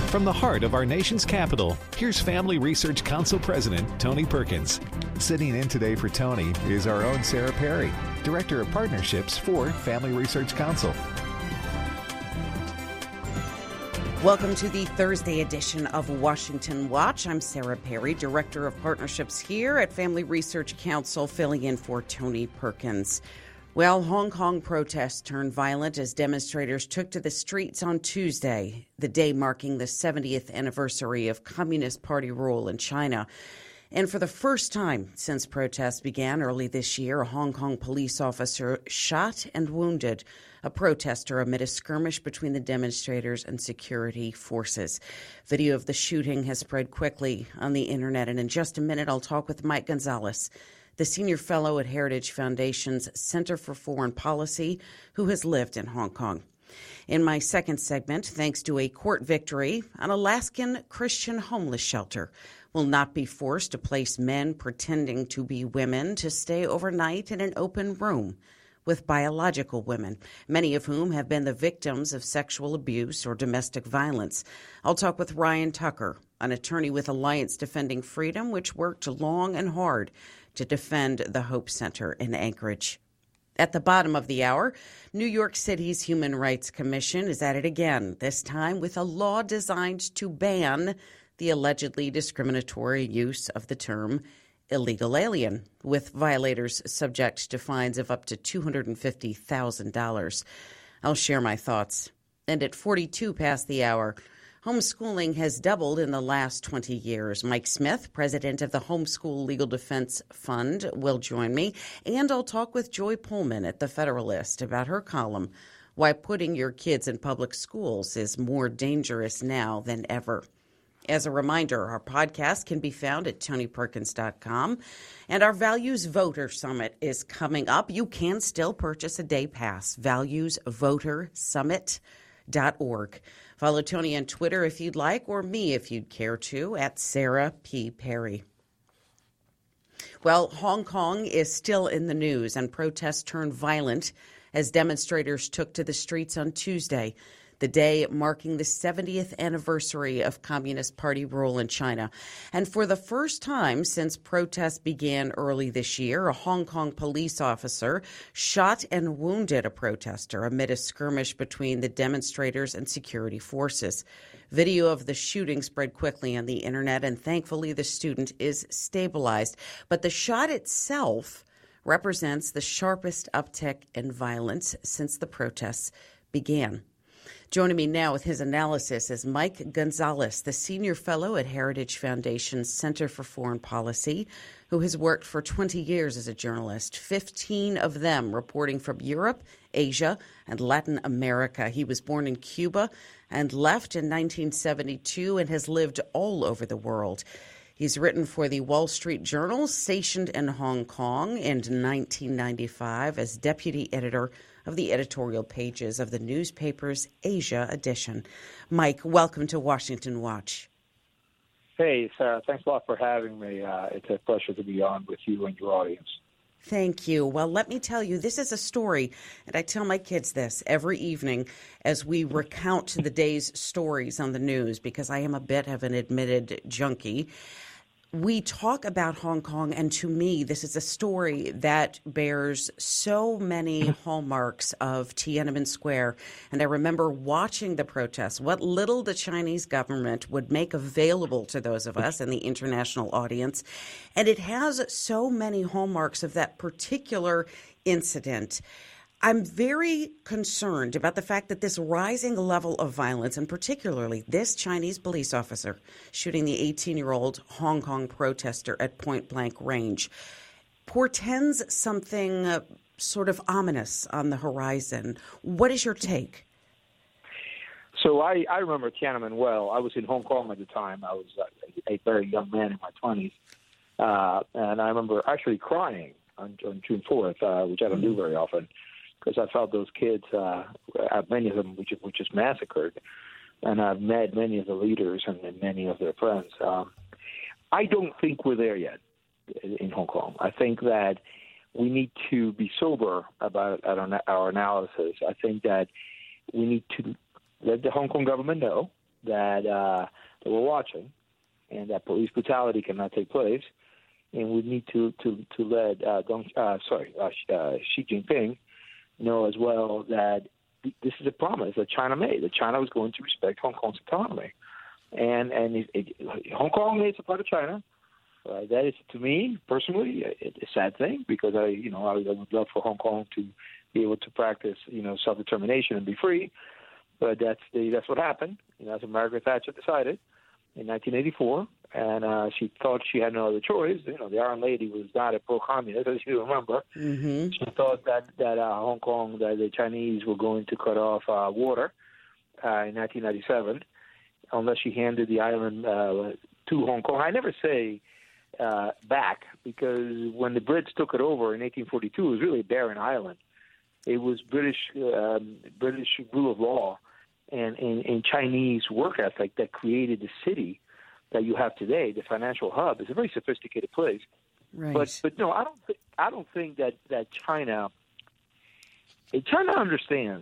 From the heart of our nation's capital, here's Family Research Council President Tony Perkins. Sitting in today for Tony is our own Sarah Perry, Director of Partnerships for Family Research Council. Welcome to the Thursday edition of Washington Watch. I'm Sarah Perry, Director of Partnerships here at Family Research Council, filling in for Tony Perkins. Well, Hong Kong protests turned violent as demonstrators took to the streets on Tuesday, the day marking the 70th anniversary of Communist Party rule in China. And for the first time since protests began early this year, a Hong Kong police officer shot and wounded a protester amid a skirmish between the demonstrators and security forces. Video of the shooting has spread quickly on the internet, and in just a minute I'll talk with Mike Gonzalez, the senior fellow at Heritage Foundation's Center for Foreign Policy, who has lived in Hong Kong. In my second segment, thanks to a court victory, an Alaskan Christian homeless shelter will not be forced to place men pretending to be women to stay overnight in an open room with biological women, many of whom have been the victims of sexual abuse or domestic violence. I'll talk with Ryan Tucker, an attorney with Alliance Defending Freedom, which worked long and hard to defend the Hope Center in Anchorage. At the bottom of the hour, New York City's Human Rights Commission is at it again, this time with a law designed to ban the allegedly discriminatory use of the term illegal alien, with violators subject to fines of up to $250,000. I'll share my thoughts. And at 42 past the hour, homeschooling has doubled in the last 20 years. Mike Smith, president of the Homeschool Legal Defense Fund, will join me. And I'll talk with Joy Pullman at The Federalist about her column, Why Putting Your Kids in Public Schools is More Dangerous Now Than Ever. As a reminder, our podcast can be found at tonyperkins.com, and our Values Voter Summit is coming up. You can still purchase a day pass, valuesvotersummit.org. Follow Tony on Twitter if you'd like, or me if you'd care to, at Sarah P. Perry. Well, Hong Kong is still in the news, and protests turned violent as demonstrators took to the streets on Tuesday, the day marking the 70th anniversary of Communist Party rule in China. And for the first time since protests began early this year, a Hong Kong police officer shot and wounded a protester amid a skirmish between the demonstrators and security forces. Video of the shooting spread quickly on the internet, and thankfully the student is stabilized. But the shot itself represents the sharpest uptick in violence since the protests began. Joining me now with his analysis is Mike Gonzalez, the senior fellow at Heritage Foundation's Center for Foreign Policy, who has worked for 20 years as a journalist, 15 of them reporting from Europe, Asia, and Latin America. He was born in Cuba and left in 1972 and has lived all over the world. He's written for the Wall Street Journal, stationed in Hong Kong in 1995 as deputy editor of the editorial pages of the newspaper's Asia edition. Mike, welcome to Washington Watch. Hey, Sarah, thanks a lot for having me. It's a pleasure to be on with you and your audience. Thank you. Well, let me tell you, this is a story, and I tell my kids this every evening as we recount the day's stories on the news, because I am a bit of an admitted junkie. We talk about Hong Kong, and to me, this is a story that bears so many hallmarks of Tiananmen Square. And I remember watching the protests, what little the Chinese government would make available to those of us in the international audience. And it has so many hallmarks of that particular incident. I'm very concerned about the fact that this rising level of violence, and particularly this Chinese police officer shooting the 18-year-old Hong Kong protester at point-blank range, portends something sort of ominous on the horizon. What is your take? So I remember Tiananmen well. I was in Hong Kong at the time. I was a very young man in my 20s. And I remember actually crying on June 4th, which I don't do very often, because I felt those kids, many of them were just massacred. And I've met many of the leaders and many of their friends. I don't think we're there yet in Hong Kong. I think that we need to be sober about our analysis. I think that we need to let the Hong Kong government know that we're watching, and that police brutality cannot take place, and we need to let Xi Jinping know as well that this is a promise that China made, that China was going to respect Hong Kong's autonomy, and Hong Kong is a part of China. That is, to me personally, a sad thing, because I would love for Hong Kong to be able to practice self-determination and be free, but that's what happened. That's what Margaret Thatcher decided in 1984, and she thought she had no other choice. The Iron Lady was not a pro-communist, as you remember. Mm-hmm. She thought that Hong Kong, that the Chinese were going to cut off water in 1997, unless she handed the island to Hong Kong. I never say back, because when the Brits took it over in 1842, it was really a barren island. It was British rule of law and Chinese work ethic that created the city that you have today, the financial hub. It's a very sophisticated place. Right. But no, I don't think that China understands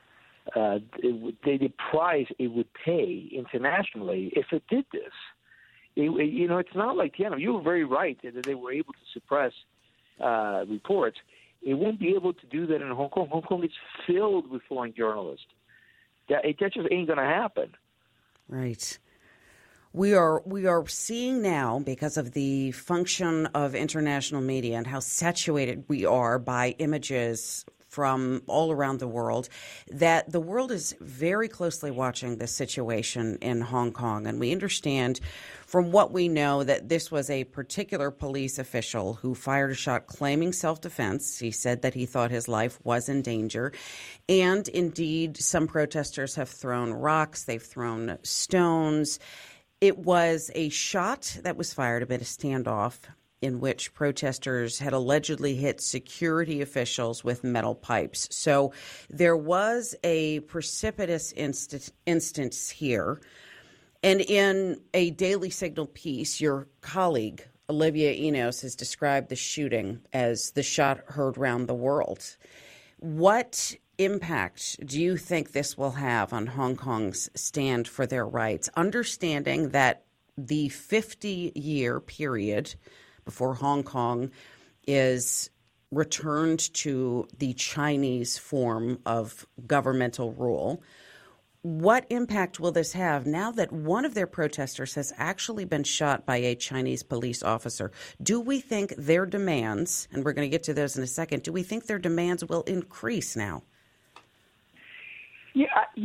the price it would pay internationally if it did this. It's not like Tiananmen. You were very right that they were able to suppress reports. It won't be able to do that in Hong Kong. Hong Kong is filled with foreign journalists. That just ain't going to happen. Right. We are seeing now, because of the function of international media and how saturated we are by images from all around the world, that the world is very closely watching this situation in Hong Kong. And we understand from what we know that this was a particular police official who fired a shot claiming self-defense. He said that he thought his life was in danger. And indeed, some protesters have thrown rocks, they've thrown stones. It was a shot that was fired amid a standoff in which protesters had allegedly hit security officials with metal pipes. So there was a precipitous instance here. And in a Daily Signal piece, your colleague, Olivia Enos, has described the shooting as the shot heard round the world. What impact do you think this will have on Hong Kong's stand for their rights, understanding that the 50-year period before Hong Kong is returned to the Chinese form of governmental rule? What impact will this have now that one of their protesters has actually been shot by a Chinese police officer? Do we think their demands, and we're going to get to those in a second, do we think their demands will increase now? Yeah,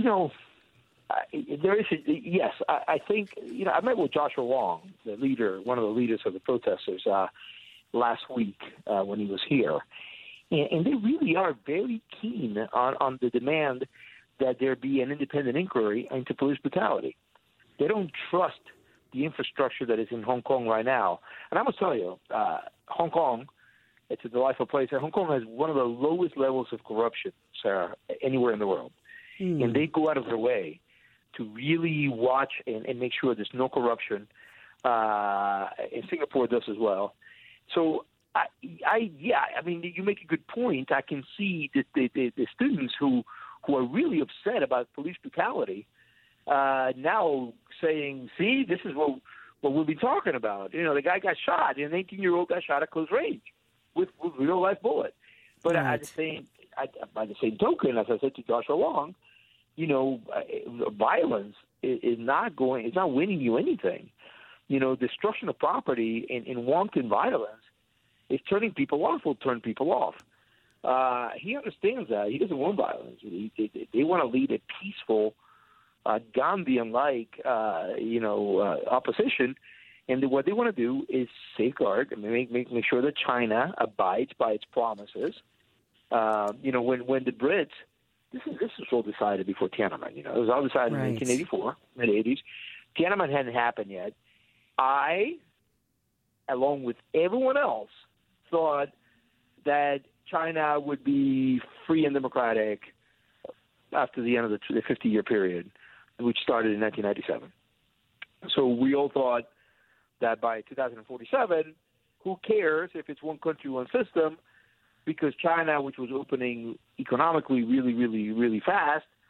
there is yes. I think I met with Joshua Wong, the leader, one of the leaders of the protesters, last week when he was here, and they really are very keen on the demand that there be an independent inquiry into police brutality. They don't trust the infrastructure that is in Hong Kong right now, and I must tell you, Hong Kong, it's a delightful place. Hong Kong has one of the lowest levels of corruption, Sarah, anywhere in the world. And they go out of their way to really watch and make sure there's no corruption. And Singapore does as well. So, you make a good point. I can see that the students who are really upset about police brutality now saying, see, this is what we'll be talking about. The guy got shot. An 18-year-old got shot at close range with real-life bullet. But right. By the same token, as I said to Joshua Wong, violence is not winning you anything. Destruction of property and wanton violence is turning people off. Will turn people off. He understands that. He doesn't want violence. They want to lead a peaceful, Gandhian-like, opposition. And what they want to do is safeguard and make sure that China abides by its promises. When the Brits, this was all decided before Tiananmen. It was all decided in 1984, mid-'80s. Tiananmen hadn't happened yet. I, along with everyone else, thought that China would be free and democratic after the end of the 50-year period, which started in 1997. So we all thought that by 2047, who cares if it's one country, one system, because China, which was opening economically really, really, really fast,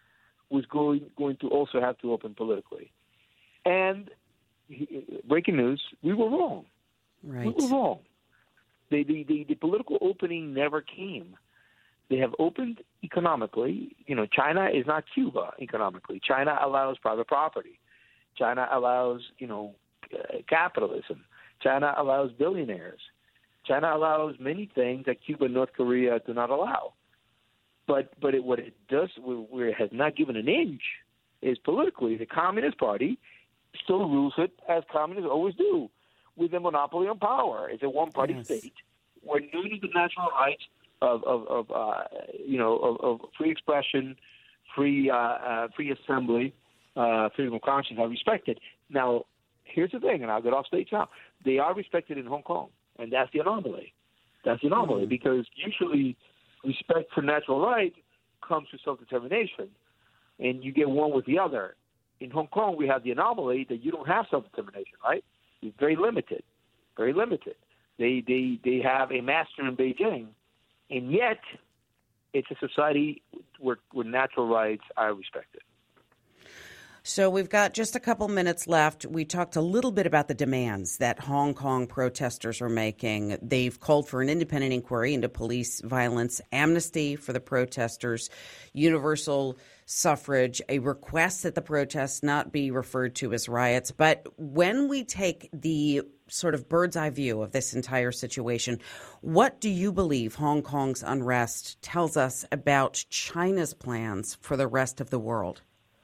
was going to also have to open politically. And breaking news, we were wrong. Right. We were wrong. The political opening never came. They have opened economically. China is not Cuba economically. China allows private property. China allows, capitalism. China allows billionaires. China allows many things that Cuba and North Korea do not allow. But what it does, where it has not given an inch, is politically. The Communist Party still rules it as communists always do, with a monopoly on power. It's a one-party state where none of the natural rights of free expression, free assembly, freedom of conscience are respected. Now, here's the thing, and I'll get off stage now. They are respected in Hong Kong, and that's the anomaly. That's the anomaly, because usually respect for natural rights comes with self-determination, and you get one with the other. In Hong Kong, we have the anomaly that you don't have self-determination, right? It's very limited, very limited. They have a master in Beijing, and yet it's a society where natural rights are respected. So we've got just a couple minutes left. We talked a little bit about the demands that Hong Kong protesters are making. They've called for an independent inquiry into police violence, amnesty for the protesters, universal suffrage, a request that the protests not be referred to as riots. But when we take the sort of bird's eye view of this entire situation, what do you believe Hong Kong's unrest tells us about China's plans for the rest of the world?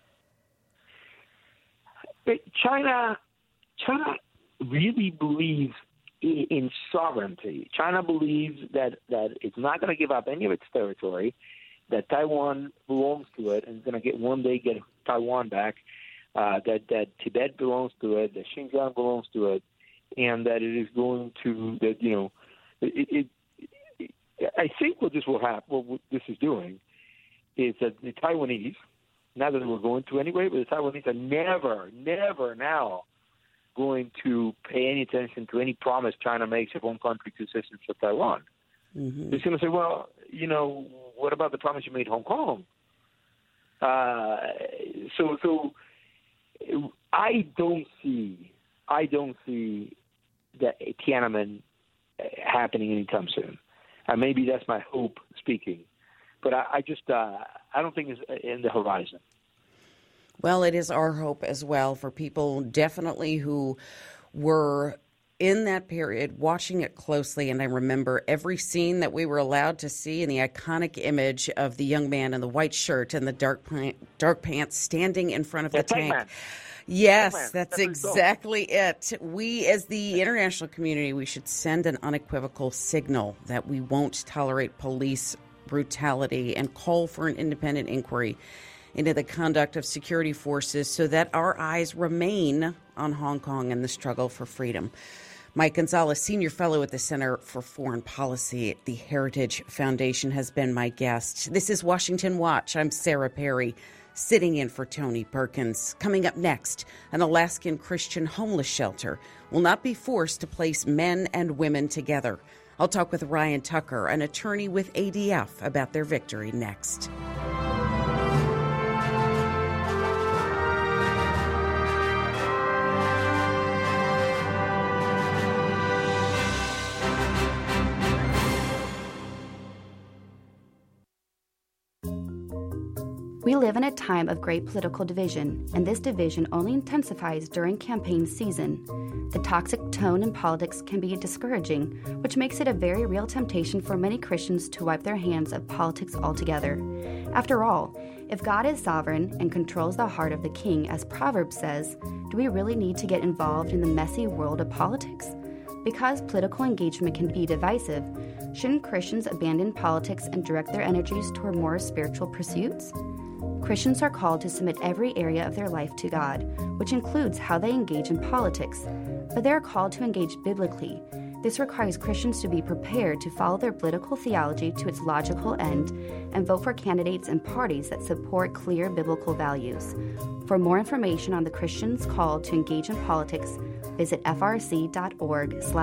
China really believes in sovereignty. China believes that it's not going to give up any of its territory, that Taiwan belongs to it and is going to one day get Taiwan back, that Tibet belongs to it, that Xinjiang belongs to it, and that it is going to, I think what this will happen, what this is doing, is that the Taiwanese, not that we're going to anyway, but the Taiwanese are never now going to pay any attention to any promise China makes of one country, two systems for Taiwan. Mm-hmm. They're going to say, well, what about the promise you made Hong Kong? So I don't see that Tiananmen happening anytime soon. Maybe that's my hope speaking. But I don't think it's in the horizon. Well, it is our hope as well for people definitely who were in that period watching it closely. And I remember every scene that we were allowed to see, and the iconic image of the young man in the white shirt and the dark pants standing in front of the tank. Man. Yes, that's exactly it. We, as the international community, we should send an unequivocal signal that we won't tolerate police brutality and call for an independent inquiry into the conduct of security forces so that our eyes remain on Hong Kong and the struggle for freedom. Mike Gonzalez, Senior Fellow at the Center for Foreign Policy at the Heritage Foundation, has been my guest. This is Washington Watch. I'm Sarah Perry, sitting in for Tony Perkins. Coming up next, an Alaskan Christian homeless shelter will not be forced to place men and women together. I'll talk with Ryan Tucker, an attorney with ADF, about their victory next. We live in a time of great political division, and this division only intensifies during campaign season. The toxic tone in politics can be discouraging, which makes it a very real temptation for many Christians to wipe their hands of politics altogether. After all, if God is sovereign and controls the heart of the king, as Proverbs says, do we really need to get involved in the messy world of politics? Because political engagement can be divisive, shouldn't Christians abandon politics and direct their energies toward more spiritual pursuits? Christians are called to submit every area of their life to God, which includes how they engage in politics, but they are called to engage biblically. This requires Christians to be prepared to follow their political theology to its logical end and vote for candidates and parties that support clear biblical values. For more information on the Christians called to engage in politics, visit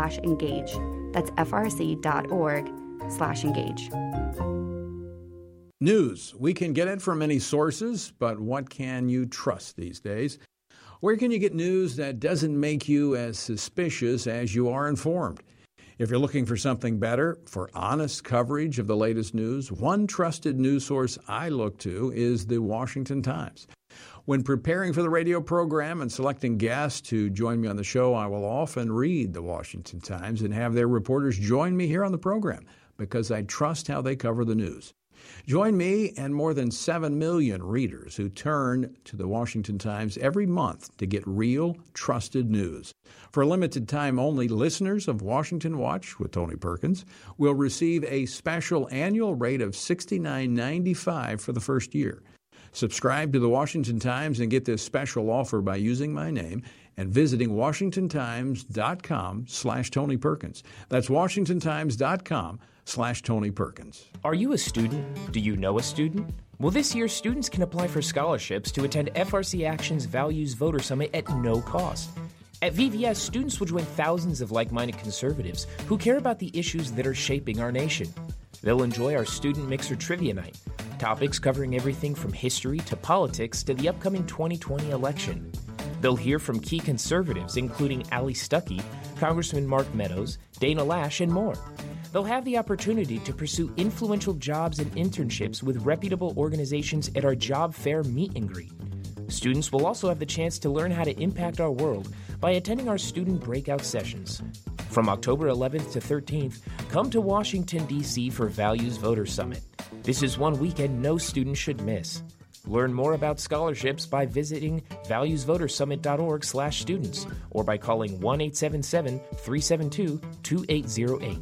frc.org/engage. That's frc.org/engage. News. We can get it from many sources, but what can you trust these days? Where can you get news that doesn't make you as suspicious as you are informed? If you're looking for something better, for honest coverage of the latest news, one trusted news source I look to is the Washington Times. When preparing for the radio program and selecting guests to join me on the show, I will often read the Washington Times and have their reporters join me here on the program because I trust how they cover the news. Join me and more than 7 million readers who turn to the Washington Times every month to get real, trusted news. For a limited time only, listeners of Washington Watch with Tony Perkins will receive a special annual rate of $69.95 for the first year. Subscribe to the Washington Times and get this special offer by using my name and visiting WashingtonTimes.com/Tony Perkins. That's WashingtonTimes.com/Tony Perkins. Are you a student? Do you know a student? Well, this year, students can apply for scholarships to attend FRC Action's Values Voter Summit at no cost. At VVS, students will join thousands of like-minded conservatives who care about the issues that are shaping our nation. They'll enjoy our Student Mixer Trivia Night, topics covering everything from history to politics to the upcoming 2020 election. They'll hear from key conservatives, including Ali Stuckey, Congressman Mark Meadows, Dana Lash, and more. They'll have the opportunity to pursue influential jobs and internships with reputable organizations at our job fair meet and greet. Students will also have the chance to learn how to impact our world by attending our student breakout sessions. From October 11th to 13th, come to Washington, D.C. for Values Voter Summit. This is one weekend no student should miss. Learn more about scholarships by visiting valuesvotersummit.org/students or by calling 1-877-372-2808.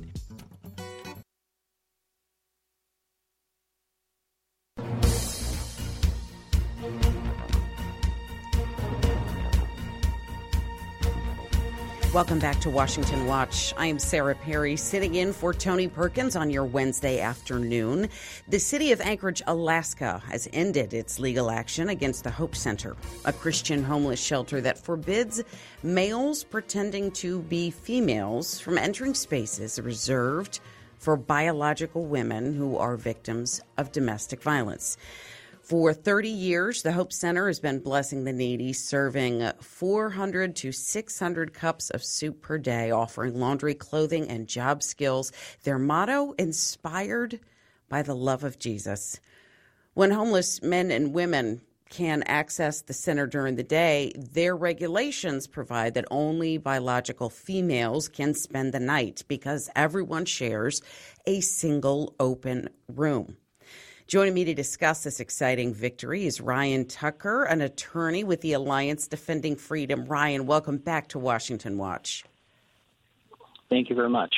Welcome back to Washington Watch. I am Sarah Perry, sitting in for Tony Perkins on your Wednesday afternoon. The city of Anchorage, Alaska, has ended its legal action against the Hope Center, a Christian homeless shelter that forbids males pretending to be females from entering spaces reserved for biological women who are victims of domestic violence. For 30 years, the Hope Center has been blessing the needy, serving 400 to 600 cups of soup per day, offering laundry, clothing, and job skills. Their motto, inspired by the love of Jesus. When homeless men and women can access the center during the day, their regulations provide that only biological females can spend the night because everyone shares a single open room. Joining me to discuss this exciting victory is Ryan Tucker, an attorney with the Alliance Defending Freedom. Ryan, welcome back to Washington Watch. Thank you very much.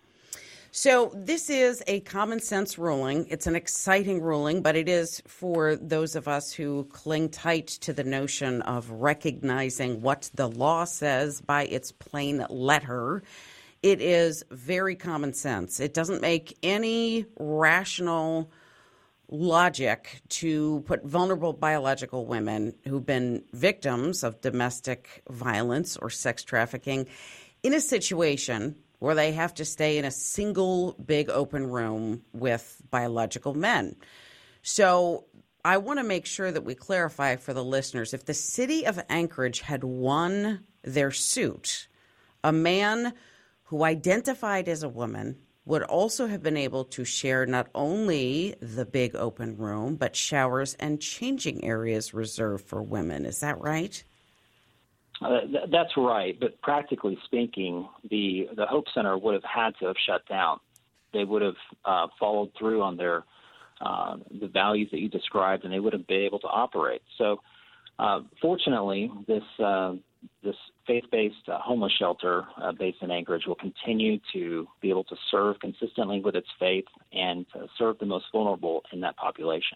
So this is a common sense ruling. It's an exciting ruling, but it is for those of us who cling tight to the notion of recognizing what the law says by its plain letter. It is very common sense. It doesn't make any rational logic to put vulnerable biological women who've been victims of domestic violence or sex trafficking in a situation where they have to stay in a single big open room with biological men. So I want to make sure that we clarify for the listeners, if the city of Anchorage had won their suit, a man who identified as a woman would also have been able to share not only the big open room, but showers and changing areas reserved for women. Is that right? That's right. But practically speaking, the Hope Center would have had to have shut down. They would have followed through on their the values that you described, and they would have been able to operate. So fortunately, this faith-based homeless shelter based in Anchorage will continue to be able to serve consistently with its faith and serve the most vulnerable in that population.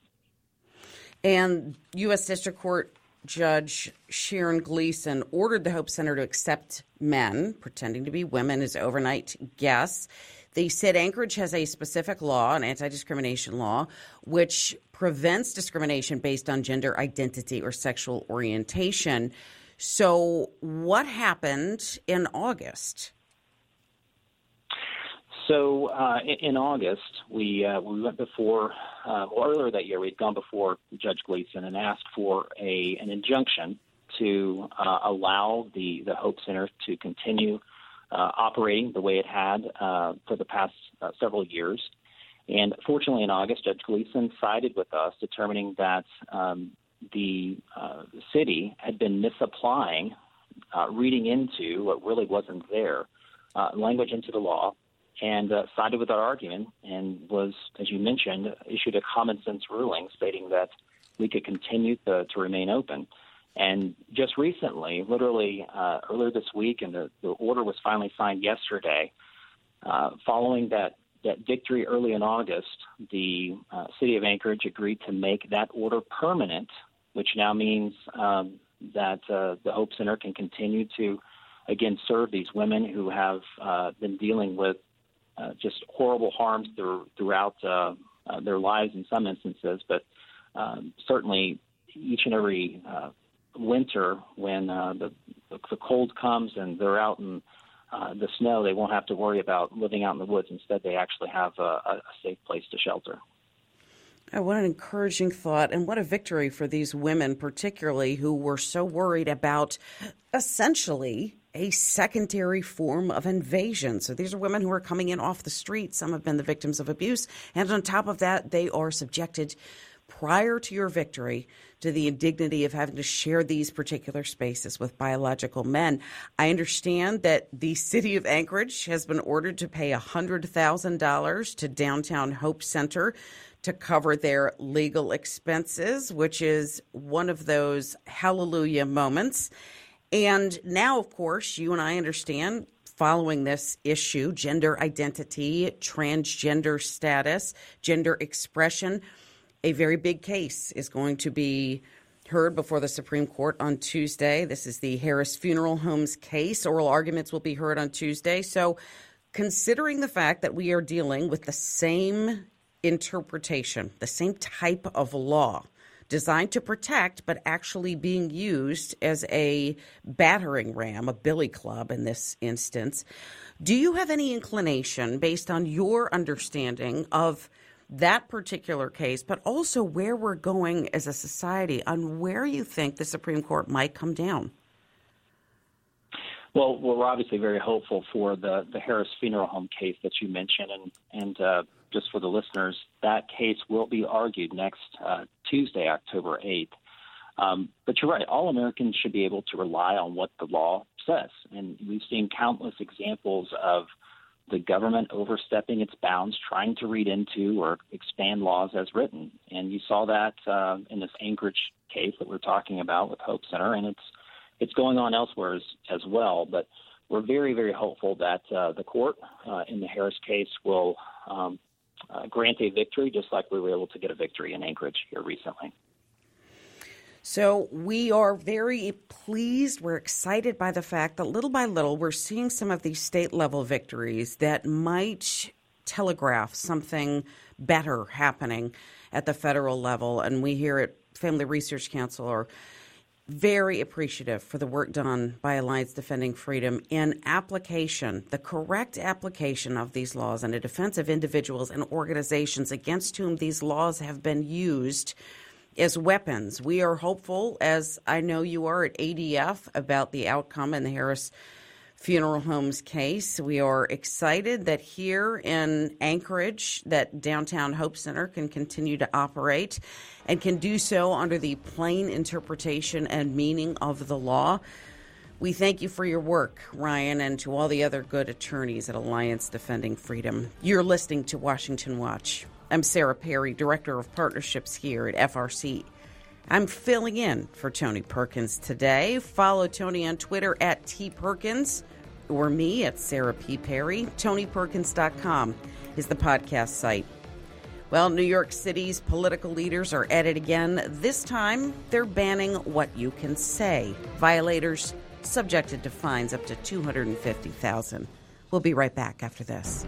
And U.S. District Court Judge Sharon Gleason ordered the Hope Center to accept men pretending to be women as overnight guests. They said Anchorage has a specific law, an anti-discrimination law, which prevents discrimination based on gender identity or sexual orientation. So what happened in August? So in August, we went before, earlier that year, we'd gone before Judge Gleeson and asked for an injunction to allow the Hope Center to continue operating the way it had for the past several years. And fortunately, in August, Judge Gleeson sided with us, determining that the city had been misapplying, reading into what really wasn't there, language into the law, and sided with our argument and was, as you mentioned, issued a common sense ruling stating that we could continue to remain open. And just recently, literally earlier this week, and the order was finally signed yesterday, following that victory early in August, the city of Anchorage agreed to make that order permanent, which now means that the Hope Center can continue to, again, serve these women who have been dealing with just horrible harms throughout their lives in some instances, but certainly each and every winter when the cold comes and they're out in the snow, they won't have to worry about living out in the woods. Instead, they actually have a safe place to shelter. Oh, what an encouraging thought, and what a victory for these women, particularly who were so worried about essentially a secondary form of invasion. So these are women who are coming in off the street. Some have been the victims of abuse. And on top of that, they are subjected prior to your victory to the indignity of having to share these particular spaces with biological men. I understand that the city of Anchorage has been ordered to pay $100,000 to Downtown Hope Center to cover their legal expenses, which is one of those hallelujah moments. And now, of course, you and I understand, following this issue, gender identity, transgender status, gender expression, a very big case is going to be heard before the Supreme Court on Tuesday. This is the Harris Funeral Homes case. Oral arguments will be heard on Tuesday. So considering the fact that we are dealing with the same interpretation, the same type of law designed to protect, but actually being used as a battering ram, a billy club in this instance, do you have any inclination, based on your understanding of that particular case, but also where we're going as a society, on where you think the Supreme Court might come down? Well, we're obviously very hopeful for the Harris Funeral Home case that you mentioned, and just for the listeners, that case will be argued next Tuesday, October 8th. But you're right, all Americans should be able to rely on what the law says, and we've seen countless examples of the government overstepping its bounds, trying to read into or expand laws as written. And you saw that in this Anchorage case that we're talking about with Hope Center, and it's going on elsewhere as well. But we're very, very hopeful that the court in the Harris case will grant a victory, just like we were able to get a victory in Anchorage here recently. So we are very pleased. We're excited by the fact that little by little we're seeing some of these state-level victories that might telegraph something better happening at the federal level. And we here at Family Research Council are very appreciative for the work done by Alliance Defending Freedom in application, the correct application of these laws, and a defense of individuals and organizations against whom these laws have been used as weapons. We are hopeful, as I know you are at ADF, about the outcome in the Harris Funeral Homes case. We are excited that here in Anchorage that Downtown Hope Center can continue to operate and can do so under the plain interpretation and meaning of the law. We thank you for your work, Ryan, and to all the other good attorneys at Alliance Defending Freedom. You're listening to Washington Watch. I'm Sarah Perry, Director of Partnerships here at FRC. I'm filling in for Tony Perkins today. Follow Tony on Twitter at tperkins or me at Sarah P. Perry. TonyPerkins.com is the podcast site. Well, New York City's political leaders are at it again. This time, they're banning what you can say. Violators subjected to fines up to $250,000. We'll be right back after this.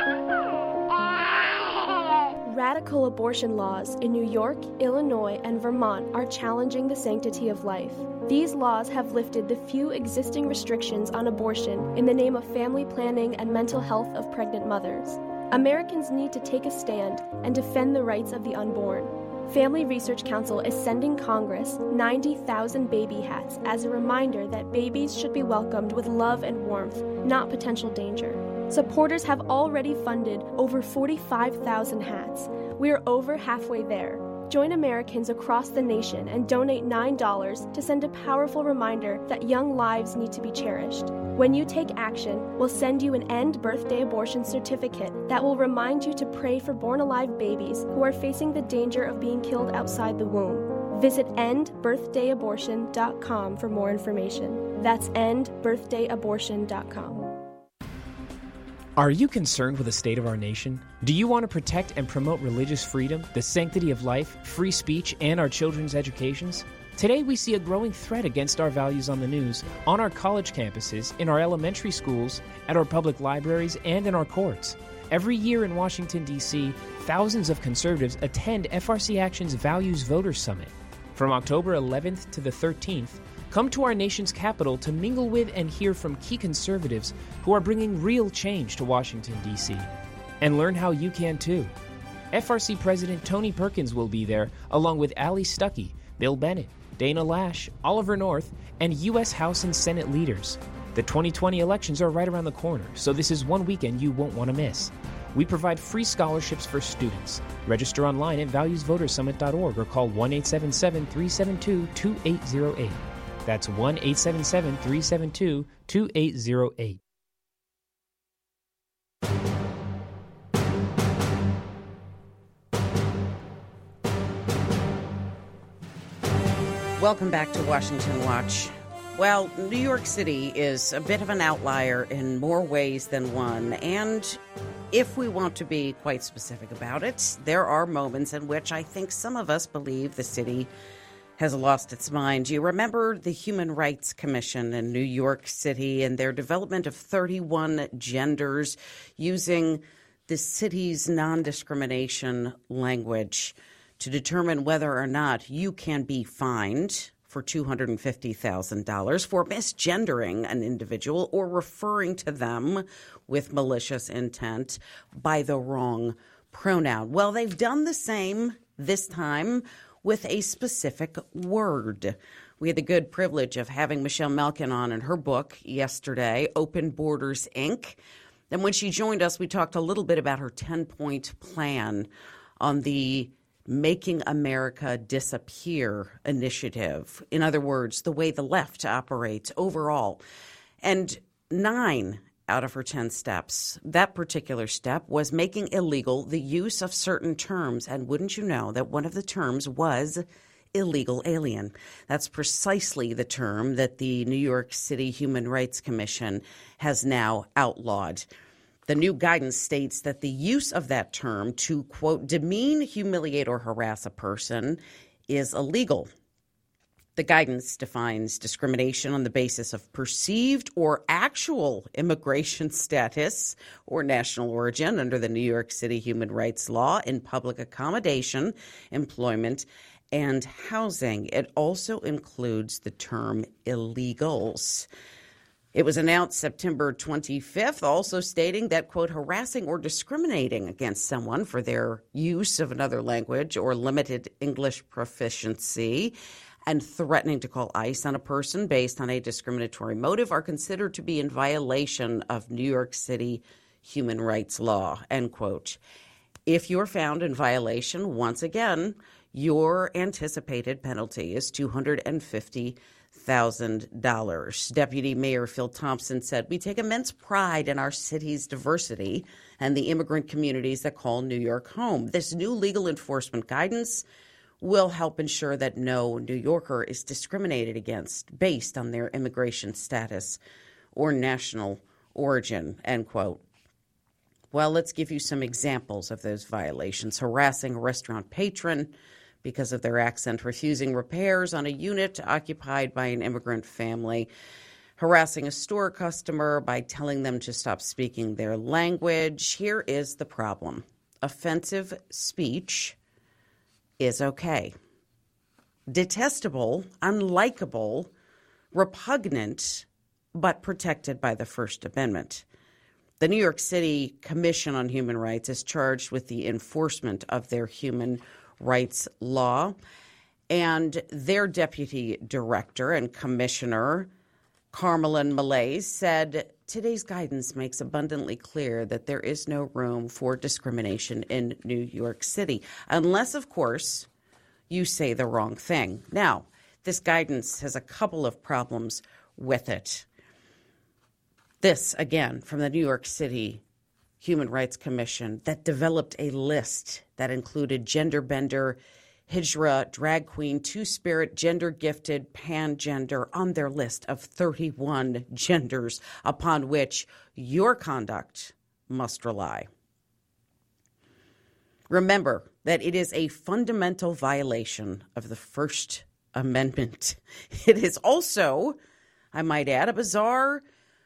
Radical abortion laws in New York, Illinois, and Vermont are challenging the sanctity of life. These laws have lifted the few existing restrictions on abortion in the name of family planning and mental health of pregnant mothers. Americans need to take a stand and defend the rights of the unborn. Family Research Council is sending Congress 90,000 baby hats as a reminder that babies should be welcomed with love and warmth, not potential danger. Supporters have already funded over 45,000 hats. We are over halfway there. Join Americans across the nation and donate $9 to send a powerful reminder that young lives need to be cherished. When you take action, we'll send you an End Birthday Abortion certificate that will remind you to pray for born-alive babies who are facing the danger of being killed outside the womb. Visit endbirthdayabortion.com for more information. That's endbirthdayabortion.com. Are you concerned with the state of our nation? Do you want to protect and promote religious freedom, the sanctity of life, free speech, and our children's educations? Today we see a growing threat against our values on the news, on our college campuses, in our elementary schools, at our public libraries, and in our courts. Every year in Washington, D.C., thousands of conservatives attend FRC Action's Values Voters Summit. From October 11th to the 13th, come to our nation's capital to mingle with and hear from key conservatives who are bringing real change to Washington, D.C. And learn how you can too. FRC President Tony Perkins will be there, along with Ali Stuckey, Bill Bennett, Dana Lash, Oliver North, and U.S. House and Senate leaders. The 2020 elections are right around the corner, so this is one weekend you won't want to miss. We provide free scholarships for students. Register online at valuesvotersummit.org or call 1-877-372-2808. That's 1-877-372-2808. Welcome back to Washington Watch. Well, New York City is a bit of an outlier in more ways than one, and if we want to be quite specific about it, there are moments in which I think some of us believe the city has lost its mind. You remember the Human Rights Commission in New York City and their development of 31 genders using the city's non-discrimination language to determine whether or not you can be fined for $250,000 for misgendering an individual or referring to them with malicious intent by the wrong pronoun. Well, they've done the same this time with a specific word. We had the good privilege of having Michelle Malkin on in her book yesterday, Open Borders, Inc. And when she joined us, we talked a little bit about her 10-point plan on the Making America Disappear initiative. In other words, the way the left operates overall. And 9 out of her 10 steps, that particular step was making illegal the use of certain terms. And wouldn't you know that one of the terms was illegal alien? That's precisely the term that the New York City Human Rights Commission has now outlawed. The new guidance states that the use of that term to, quote, demean, humiliate, or harass a person is illegal. The guidance defines discrimination on the basis of perceived or actual immigration status or national origin under the New York City human rights law in public accommodation, employment, and housing. It also includes the term illegals. It was announced September 25th, also stating that, quote, harassing or discriminating against someone for their use of another language or limited English proficiency and threatening to call ICE on a person based on a discriminatory motive are considered to be in violation of New York City human rights law, end quote. If you're found in violation, once again, your anticipated penalty is $250,000. Deputy Mayor Phil Thompson said, "We take immense pride in our city's diversity and the immigrant communities that call New York home. This new legal enforcement guidance will help ensure that no New Yorker is discriminated against based on their immigration status or national origin," end quote. Well, let's give you some examples of those violations. Harassing a restaurant patron because of their accent, refusing repairs on a unit occupied by an immigrant family, harassing a store customer by telling them to stop speaking their language. Here is the problem. Offensive speech is okay. Detestable, unlikable, repugnant, but protected by the First Amendment. The New York City Commission on Human Rights is charged with the enforcement of their human rights law, and their deputy director and commissioner, Carmelyn Millay, said today's guidance makes abundantly clear that there is no room for discrimination in New York City, unless, of course, you say the wrong thing. Now, this guidance has a couple of problems with it. This, again, from the New York City Human Rights Commission that developed a list that included gender bender, hijra, drag queen, two-spirit, gender-gifted, pan-gender on their list of 31 genders upon which your conduct must rely. Remember that it is a fundamental violation of the First Amendment. It is also, I might add, a bizarre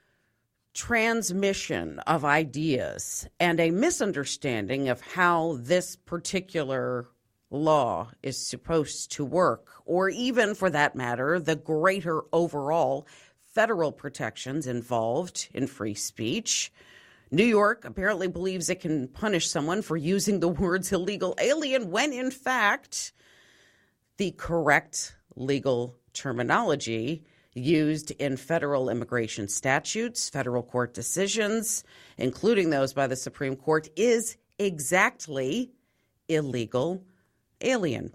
transmission of ideas and a misunderstanding of how this particular law is supposed to work, or even, for that matter, the greater overall federal protections involved in free speech. New York apparently believes it can punish someone for using the words illegal alien when, in fact, the correct legal terminology used in federal immigration statutes, federal court decisions, including those by the Supreme Court, is exactly illegal alien.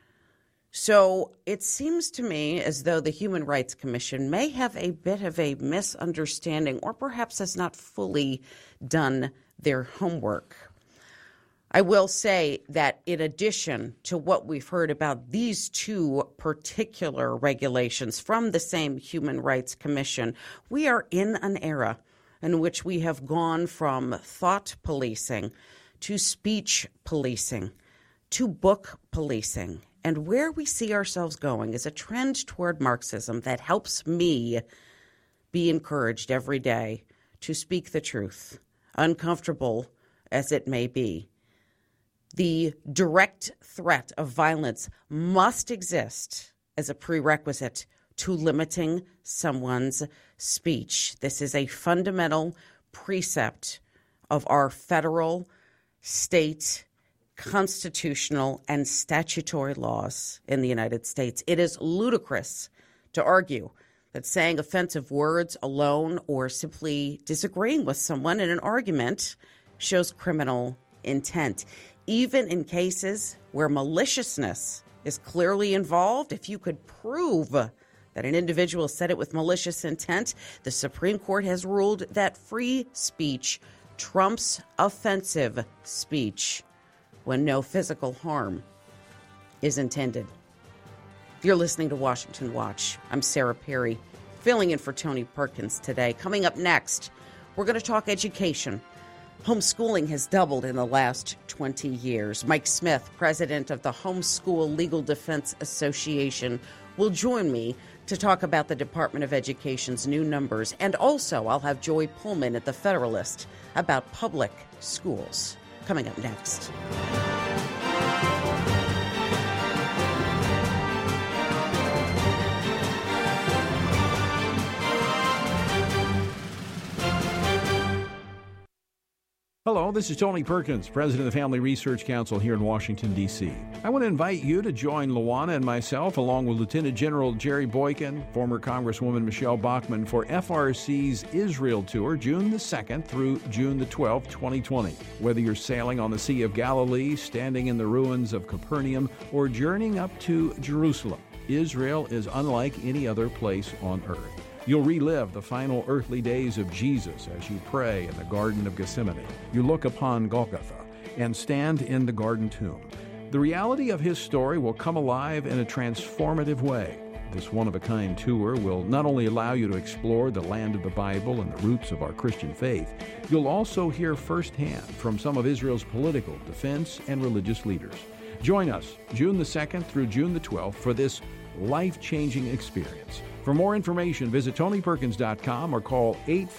So it seems to me as though the Human Rights Commission may have a bit of a misunderstanding, or perhaps has not fully done their homework. I will say that in addition to what we've heard about these two particular regulations from the same Human Rights Commission, we are in an era in which we have gone from thought policing to speech policing to book policing. And where we see ourselves going is a trend toward Marxism that helps me be encouraged every day to speak the truth, uncomfortable as it may be. The direct threat of violence must exist as a prerequisite to limiting someone's speech. This is a fundamental precept of our federal, state, constitutional, and statutory laws in the United States. It is ludicrous to argue that saying offensive words alone or simply disagreeing with someone in an argument shows criminal intent. Even in cases where maliciousness is clearly involved, if you could prove that an individual said it with malicious intent, the Supreme Court has ruled that free speech trumps offensive speech when no physical harm is intended. You're listening to Washington Watch. I'm Sarah Perry, filling in for Tony Perkins today. Coming up next, we're going to talk education. Homeschooling has doubled in the last 20 years. Mike Smith, president of the Homeschool Legal Defense Association, will join me to talk about the Department of Education's new numbers. And also, I'll have Joy Pullman at the Federalist about public schools. Coming up next. Hello, this is Tony Perkins, president of the Family Research Council here in Washington, D.C. I want to invite you to join Luana and myself, along with Lieutenant General Jerry Boykin, former Congresswoman Michelle Bachmann, for FRC's Israel Tour, June the 2nd through June the 12th, 2020. Whether you're sailing on the Sea of Galilee, standing in the ruins of Capernaum, or journeying up to Jerusalem, Israel is unlike any other place on earth. You'll relive the final earthly days of Jesus as you pray in the Garden of Gethsemane. You look upon Golgotha and stand in the garden tomb. The reality of his story will come alive in a transformative way. This one-of-a-kind tour will not only allow you to explore the land of the Bible and the roots of our Christian faith, you'll also hear firsthand from some of Israel's political, defense, and religious leaders. Join us June the 2nd through June the 12th for this life-changing experience. For more information, visit TonyPerkins.com or call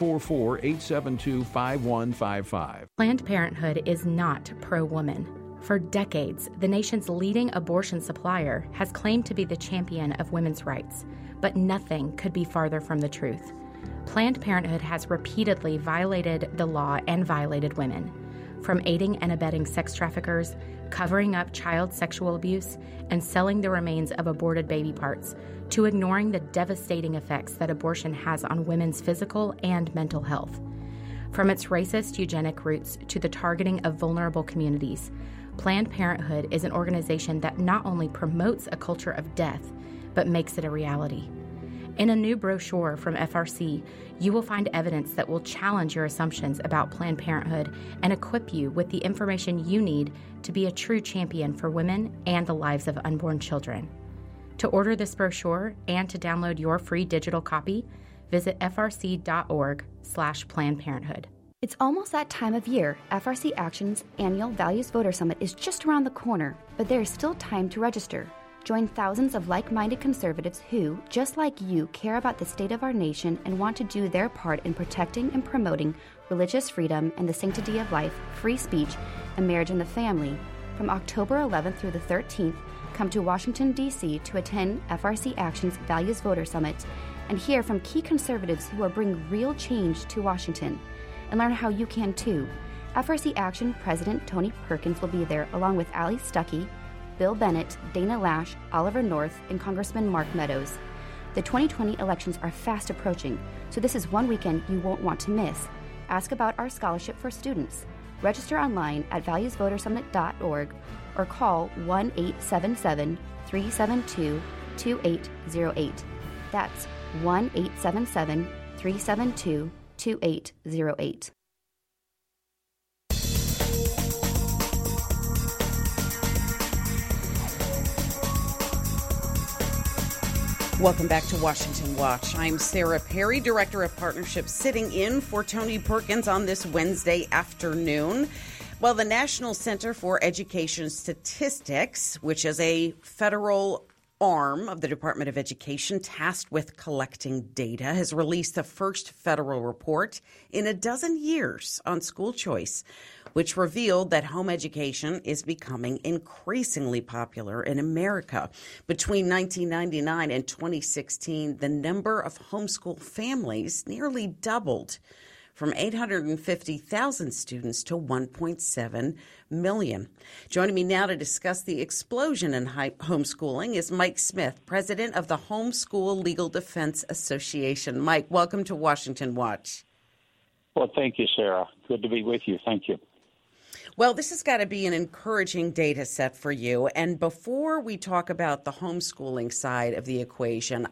844-872-5155. Planned Parenthood is not pro-woman. For decades, the nation's leading abortion supplier has claimed to be the champion of women's rights, but nothing could be farther from the truth. Planned Parenthood has repeatedly violated the law and violated women. From aiding and abetting sex traffickers, covering up child sexual abuse, and selling the remains of aborted baby parts, to ignoring the devastating effects that abortion has on women's physical and mental health. From its racist eugenic roots to the targeting of vulnerable communities, Planned Parenthood is an organization that not only promotes a culture of death, but makes it a reality. In a new brochure from FRC, you will find evidence that will challenge your assumptions about Planned Parenthood and equip you with the information you need to be a true champion for women and the lives of unborn children. To order this brochure and to download your free digital copy, visit frc.org/Planned Parenthood. It's almost that time of year. FRC Action's annual Values Voter Summit is just around the corner, but there is still time to register. Join thousands of like-minded conservatives who, just like you, care about the state of our nation and want to do their part in protecting and promoting religious freedom and the sanctity of life, free speech, and marriage and the family. From October 11th through the 13th, come to Washington, D.C. to attend FRC Action's Values Voter Summit and hear from key conservatives who are bringing real change to Washington. And learn how you can too. FRC Action President Tony Perkins will be there along with Ali Stuckey, Bill Bennett, Dana Lash, Oliver North, and Congressman Mark Meadows. The 2020 elections are fast approaching, so this is one weekend you won't want to miss. Ask about our scholarship for students. Register online at valuesvotersummit.org or call 1-877-372-2808. That's 1-877-372-2808. Welcome back to Washington Watch. I'm Sarah Perry, Director of Partnerships, sitting in for Tony Perkins on this Wednesday afternoon. Well, the National Center for Education Statistics, which is a federal arm of the Department of Education tasked with collecting data, has released the first federal report in a dozen years on school choice, which revealed that home education is becoming increasingly popular in America. Between 1999 and 2016, the number of homeschool families nearly doubled from 850,000 students to 1.7 million. Joining me now to discuss the explosion in homeschooling is Mike Smith, president of the Homeschool Legal Defense Association. Mike, welcome to Washington Watch. Well, thank you, Sarah. Good to be with you. Thank you. Well, this has got to be an encouraging data set for you. And before we talk about the homeschooling side of the equation,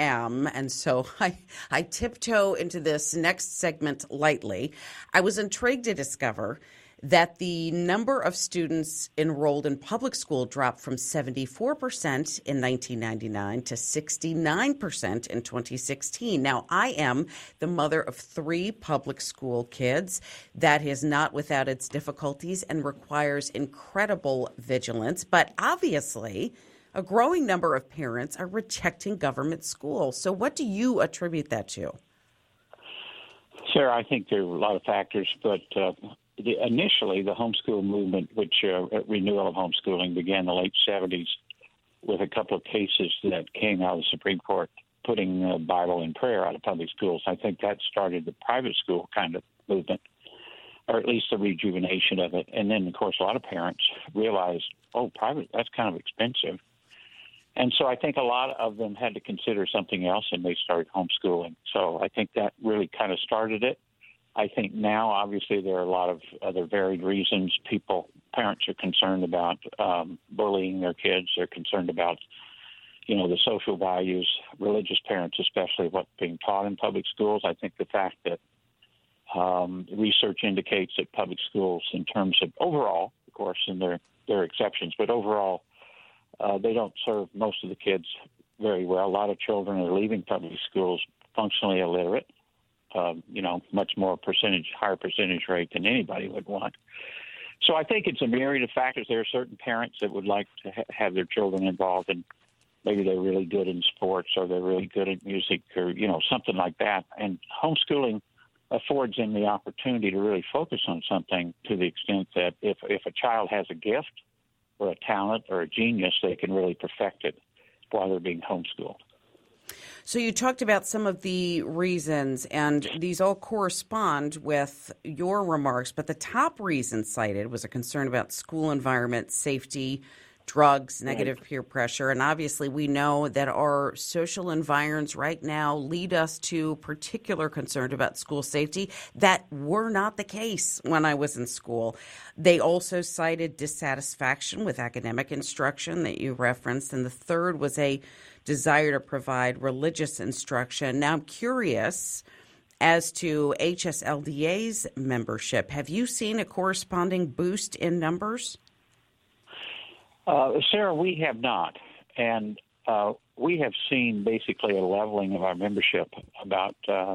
so I tiptoe into this next segment lightly. I was intrigued to discover that the number of students enrolled in public school dropped from 74% in 1999 to 69% in 2016. Now, I am the mother of 3 public school kids. That is not without its difficulties and requires incredible vigilance. But obviously, a growing number of parents are rejecting government schools. So what do you attribute that to? Sarah, I think there are a lot of factors, but initially, the homeschool movement, which renewal of homeschooling began in the late 70s with a couple of cases that came out of the Supreme Court putting the Bible and prayer out of public schools. I think that started the private school kind of movement, or at least the rejuvenation of it. And then, of course, a lot of parents realized, private, that's kind of expensive. And so I think a lot of them had to consider something else, and they started homeschooling. So I think that really kind of started it. I think now, obviously, there are a lot of other varied reasons. Parents are concerned about bullying their kids. They're concerned about, the social values, religious parents especially, what's being taught in public schools. I think the fact that research indicates that public schools, in terms of overall, of course, and there are exceptions, but overall, they don't serve most of the kids very well. A lot of children are leaving public schools functionally illiterate. Much more higher percentage rate than anybody would want. So I think it's a myriad of factors. There are certain parents that would like to have their children involved in maybe they're really good in sports or they're really good at music or, something like that. And homeschooling affords them the opportunity to really focus on something to the extent that if a child has a gift or a talent or a genius, they can really perfect it while they're being homeschooled. So you talked about some of the reasons, and these all correspond with your remarks, but the top reason cited was a concern about school environment, safety, drugs, negative peer pressure, and obviously we know that our social environs right now lead us to particular concern about school safety that were not the case when I was in school. They also cited dissatisfaction with academic instruction that you referenced, and the third was a desire to provide religious instruction. Now I'm curious as to HSLDA's membership. Have you seen a corresponding boost in numbers? Sarah, we have not. And we have seen basically a leveling of our membership about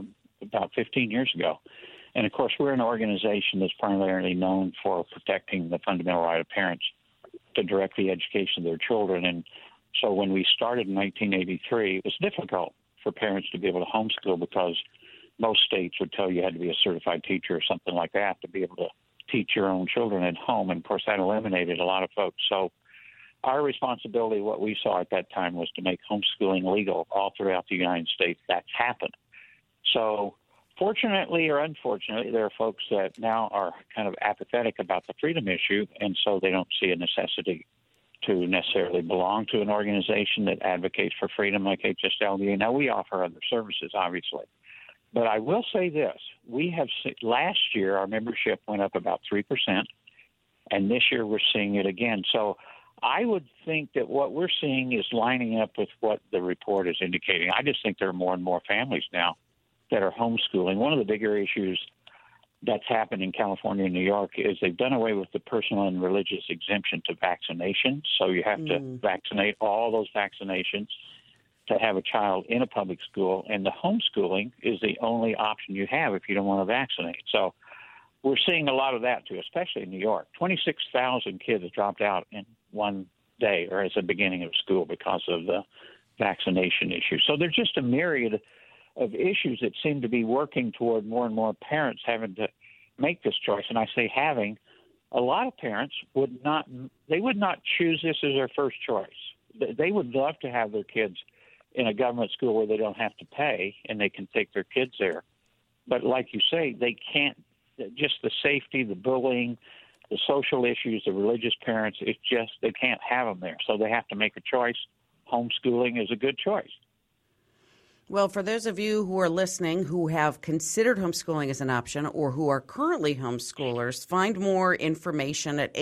15 years ago. And, of course, we're an organization that's primarily known for protecting the fundamental right of parents to direct the education of their children. And so when we started in 1983, it was difficult for parents to be able to homeschool because most states would tell you had to be a certified teacher or something like that to be able to teach your own children at home. And, of course, that eliminated a lot of folks. So our responsibility, what we saw at that time, was to make homeschooling legal all throughout the United States. That's happened. So fortunately or unfortunately, there are folks that now are kind of apathetic about the freedom issue, and so they don't see a necessity to necessarily belong to an organization that advocates for freedom like HSLDA. Now, we offer other services, obviously. But I will say this. Last year, our membership went up about 3%, and this year we're seeing it again. So I would think that what we're seeing is lining up with what the report is indicating. I just think there are more and more families now that are homeschooling. One of the bigger issues that's happened in California and New York is they've done away with the personal and religious exemption to vaccination. So you have to vaccinate all those vaccinations to have a child in a public school, and the homeschooling is the only option you have if you don't want to vaccinate. So we're seeing a lot of that, too, especially in New York. 26,000 kids have dropped out in one day or as the beginning of school because of the vaccination issue. So there's just a myriad of issues that seem to be working toward more and more parents having to make this choice. And I say having, a lot of parents would not choose this as their first choice. They would love to have their kids in a government school where they don't have to pay and they can take their kids there. But like you say, they can't, just the safety, the bullying, the social issues, the religious parents, it's just they can't have them there. So they have to make a choice. Homeschooling is a good choice. Well, for those of you who are listening who have considered homeschooling as an option or who are currently homeschoolers, find more information at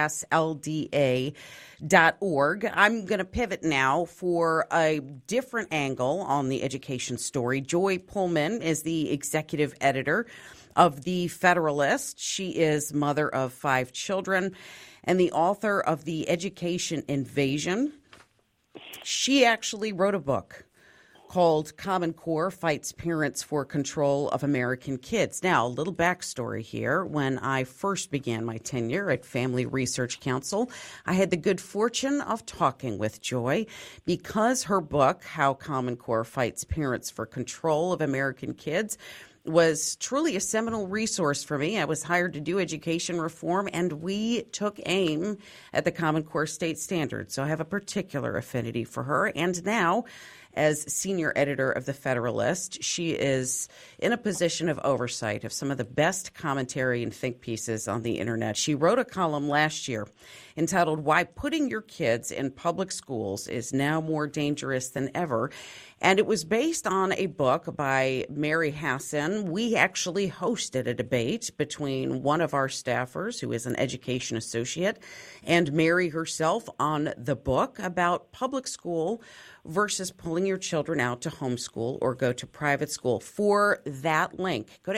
hslda.org. I'm going to pivot now for a different angle on the education story. Joy Pullman is the executive editor of The Federalist. She is mother of 5 children and the author of The Education Invasion. She actually wrote a book called Common Core Fights Parents for Control of American Kids. Now, a little backstory here. When I first began my tenure at Family Research Council, I had the good fortune of talking with Joy because her book, How Common Core Fights Parents for Control of American Kids, was truly a seminal resource for me. I was hired to do education reform, and we took aim at the Common Core state standards. So I have a particular affinity for her. And now, as senior editor of The Federalist, she is in a position of oversight of some of the best commentary and think pieces on the internet. She wrote a column last year entitled Why Putting Your Kids in Public Schools is Now More Dangerous Than Ever. And it was based on a book by Mary Hassan. We actually hosted a debate between one of our staffers, who is an education associate, and Mary herself on the book about public school versus pulling your children out to homeschool or go to private school. For that link, go to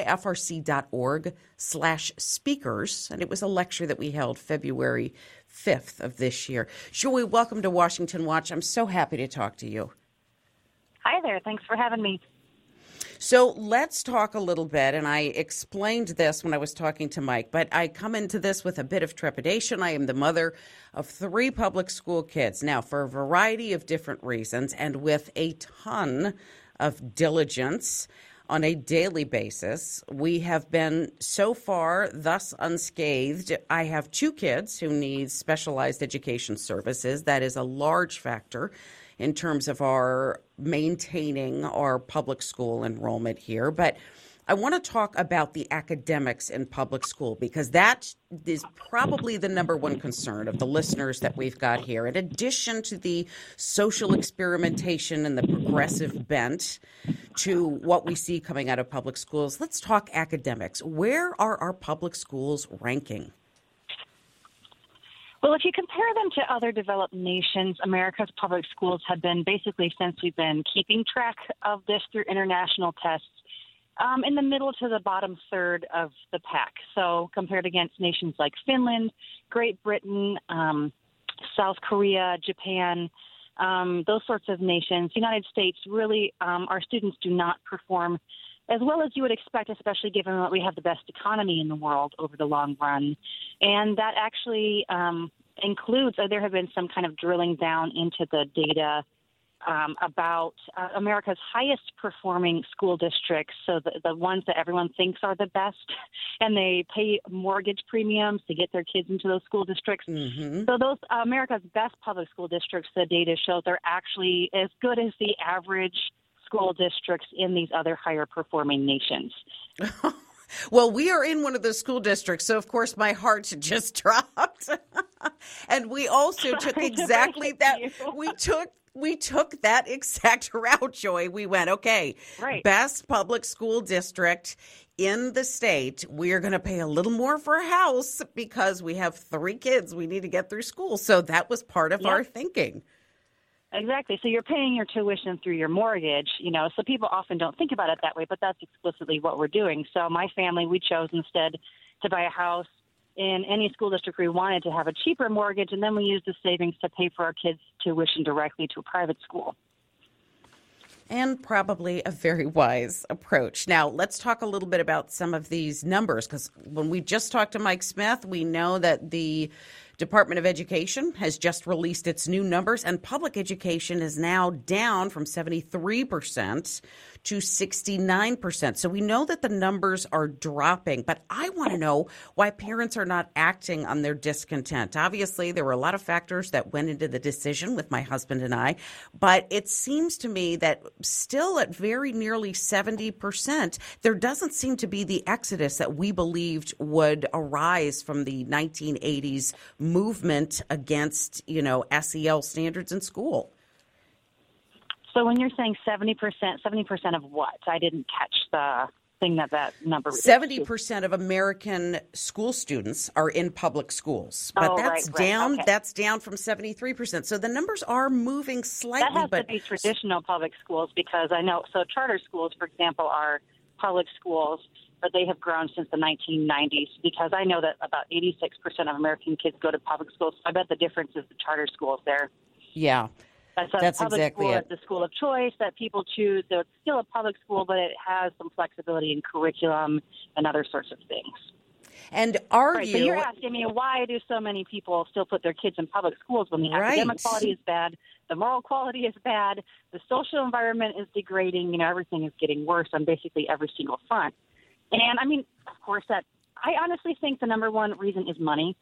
frc.org/speakers. And it was a lecture that we held February 5th of this year. Joy, welcome to Washington Watch. I'm so happy to talk to you. Hi there. Thanks for having me. So let's talk a little bit, and I explained this when I was talking to Mike, but I come into this with a bit of trepidation. I am the mother of 3 public school kids. Now, for a variety of different reasons and with a ton of diligence on a daily basis, we have been so far thus unscathed. I have 2 kids who need specialized education services. That is a large factor in terms of our maintaining our public school enrollment here. But I want to talk about the academics in public school, because that is probably the number one concern of the listeners that we've got here. In addition to the social experimentation and the progressive bent to what we see coming out of public schools, let's talk academics. Where are our public schools ranking? Well, if you compare them to other developed nations, America's public schools have been basically, since we've been keeping track of this through international tests, in the middle to the bottom third of the pack. So compared against nations like Finland, Great Britain, South Korea, Japan, those sorts of nations, United States, really our students do not perform as well as you would expect, especially given that we have the best economy in the world over the long run. And that actually includes, there have been some kind of drilling down into the data about America's highest performing school districts, so the ones that everyone thinks are the best, and they pay mortgage premiums to get their kids into those school districts. Mm-hmm. So those America's best public school districts, the data shows, are actually as good as the average school districts in these other higher performing nations. Well, we are in one of those school districts, so of course my heart just dropped. And we also took exactly that. We took that exact route, Joy. We went, okay, right, best public school district in the state. We're going to pay a little more for a house because we have 3 kids we need to get through school. So that was part of our thinking. Exactly. So you're paying your tuition through your mortgage, so people often don't think about it that way, but that's explicitly what we're doing. So my family, we chose instead to buy a house in any school district we wanted, to have a cheaper mortgage, and then we used the savings to pay for our kids' tuition directly to a private school. And probably a very wise approach. Now, let's talk a little bit about some of these numbers, because when we just talked to Mike Smith, we know that the Department of Education has just released its new numbers, and public education is now down from 73% to 69%. So we know that the numbers are dropping, but I want to know why parents are not acting on their discontent. Obviously, there were a lot of factors that went into the decision with my husband and I, but it seems to me that still at very nearly 70%, there doesn't seem to be the exodus that we believed would arise from the 1980s movement against, SEL standards in school. So when you're saying 70% of what? I didn't catch the thing that number. 70% of American school students are in public schools, but that's down. Okay. That's down from 73%. So the numbers are moving slightly. That has to be traditional public schools, because I know. So charter schools, for example, are public schools, but they have grown since the 1990s, because I know that about 86% of American kids go to public schools. I bet the difference is the charter schools there. Yeah. That's public exactly school it. Is the school of choice that people choose. So it's still a public school, but it has some flexibility in curriculum and other sorts of things. And so you're asking me, why do so many people still put their kids in public schools when the academic quality is bad, the moral quality is bad, the social environment is degrading, everything is getting worse on basically every single front. And, of course, I honestly think the number one reason is money.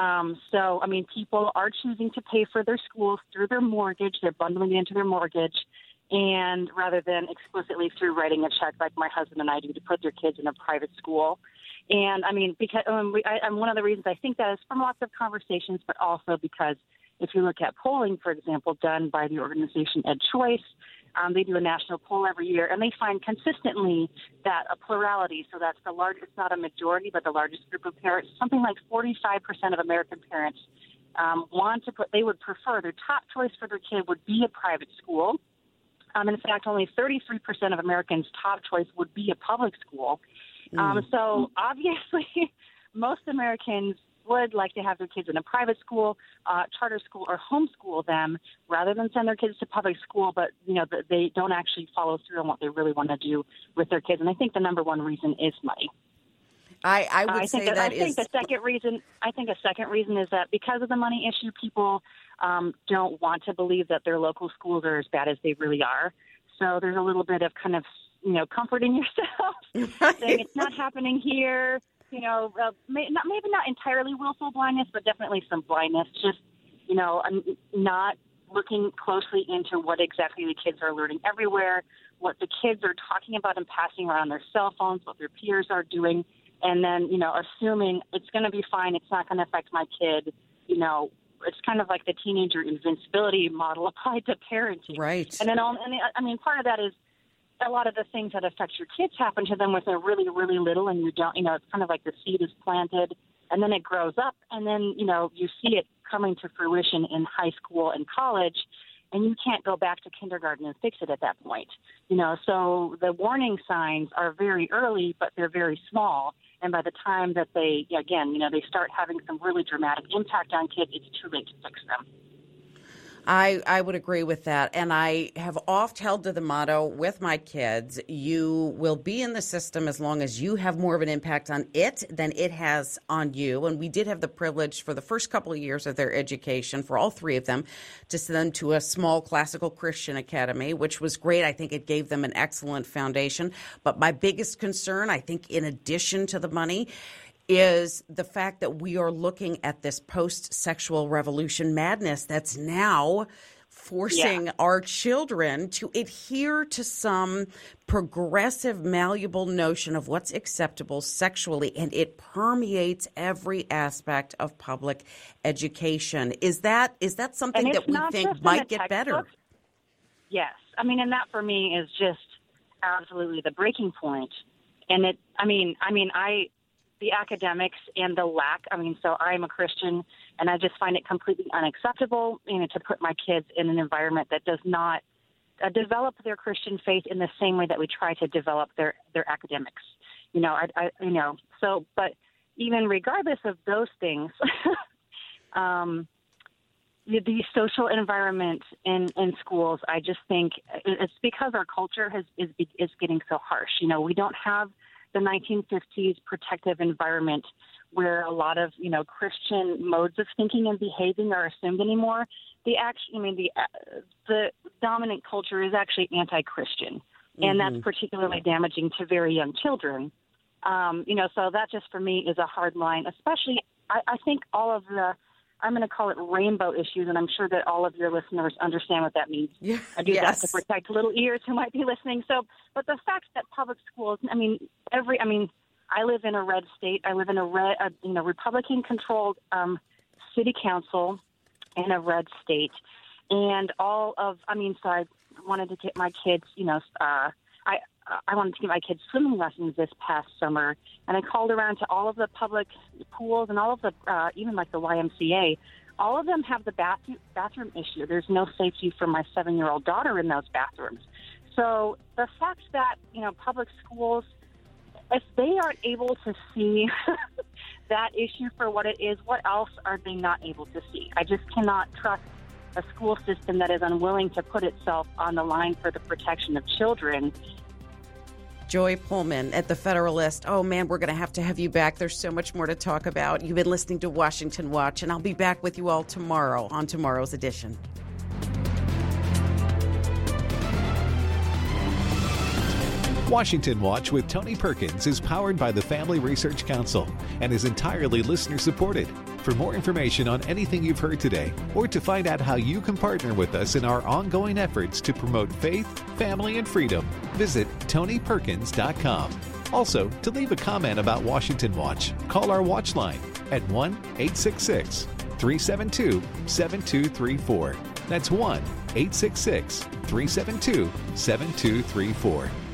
People are choosing to pay for their schools through their mortgage. They're bundling it into their mortgage, and rather than explicitly through writing a check like my husband and I do to put their kids in a private school. And, because one of the reasons I think that is from lots of conversations, but also because if you look at polling, for example, done by the organization EdChoice, they do a national poll every year, and they find consistently that a plurality, so that's the largest, it's not a majority, but the largest group of parents, something like 45% of American parents they would prefer, their top choice for their kid would be a private school. In fact, only 33% of Americans' top choice would be a public school. So obviously, most Americans would like to have their kids in a private school, charter school, or homeschool them rather than send their kids to public school, but, they don't actually follow through on what they really want to do with their kids. And I think the number one reason is money. I think a second reason is that because of the money issue, people don't want to believe that their local schools are as bad as they really are. So there's a little bit of kind of, comforting yourself, saying it's not happening here. Maybe not entirely willful blindness, but definitely some blindness. Just, not looking closely into what exactly the kids are learning everywhere, what the kids are talking about and passing around on their cell phones, what their peers are doing. And then, assuming it's going to be fine, it's not going to affect my kid, it's kind of like the teenager invincibility model applied to parenting. Right. And then, part of that is a lot of the things that affect your kids happen to them when they're really, really little, and you don't, it's kind of like the seed is planted, and then it grows up, and then, you see it coming to fruition in high school and college, and you can't go back to kindergarten and fix it at that point. So the warning signs are very early, but they're very small. And by the time that they start having some really dramatic impact on kids, it's too late to fix them. I would agree with that. And I have oft held to the motto with my kids, you will be in the system as long as you have more of an impact on it than it has on you. And we did have the privilege for the first couple of years of their education, for all three of them, to send them to a small classical Christian academy, which was great. I think it gave them an excellent foundation. But my biggest concern, I think, in addition to the money, is the fact that we are looking at this post-sexual revolution madness that's now forcing our children to adhere to some progressive, malleable notion of what's acceptable sexually, and it permeates every aspect of public education. Is that something that we think might get better? Yes. And that for me is just absolutely the breaking point. And the academics and the lack. So I'm a Christian, and I just find it completely unacceptable, to put my kids in an environment that does not develop their Christian faith in the same way that we try to develop their academics. But even regardless of those things, the social environment in schools, I just think it's because our culture is getting so harsh. We don't have the 1950s protective environment where a lot of, Christian modes of thinking and behaving are assumed anymore. The dominant culture is actually anti-Christian, and that's particularly damaging to very young children. So that just for me is a hard line, especially I think all of the, I'm going to call it rainbow issues, and I'm sure that all of your listeners understand what that means. Yeah. I do that to protect little ears who might be listening. So, but the fact that public schools, I live in a red state. I live in a Republican-controlled city council in a red state, and so I wanted to get my kids, I wanted to get my kids swimming lessons this past summer, and I called around to all of the public pools and all of the, even like the YMCA. All of them have the bathroom issue. There's no safety for my 7-year-old daughter in those bathrooms. So the fact that, public schools, if they aren't able to see that issue for what it is, what else are they not able to see? I just cannot trust a school system that is unwilling to put itself on the line for the protection of children. Joy Pullman at The Federalist. Oh, man, we're going to have you back. There's so much more to talk about. You've been listening to Washington Watch, and I'll be back with you all tomorrow on tomorrow's edition. Washington Watch with Tony Perkins is powered by the Family Research Council and is entirely listener-supported. For more information on anything you've heard today, or to find out how you can partner with us in our ongoing efforts to promote faith, family, and freedom, visit TonyPerkins.com. Also, to leave a comment about Washington Watch, call our watch line at 1-866-372-7234. That's 1-866-372-7234.